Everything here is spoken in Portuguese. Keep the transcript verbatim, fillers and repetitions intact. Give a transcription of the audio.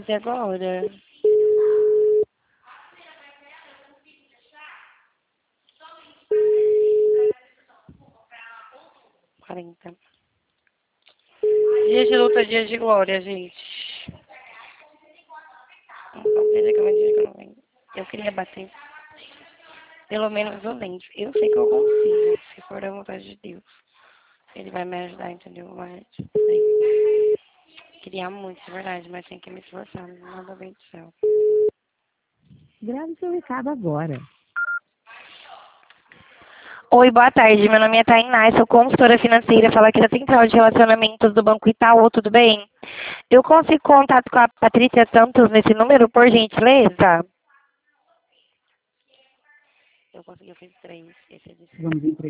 fazer agora. Quarenta. Dia de luta, dia de glória, gente. Eu queria bater. Pelo menos eu lembro. Eu sei que eu consigo, se for da vontade de Deus. Ele vai me ajudar, entendeu? Mas, sei. Queria muito, é verdade, mas tem que me esforçar. Nada bem do céu. Grave seu recado agora. Oi, boa tarde. Meu nome é Tainá, sou consultora financeira. Fala aqui da Central de Relacionamentos do Banco Itaú, tudo bem? Eu consigo contato com a Patrícia Santos nesse número, por gentileza? Eu consegui, eu fiz três. Esse é de... Vamos entregar.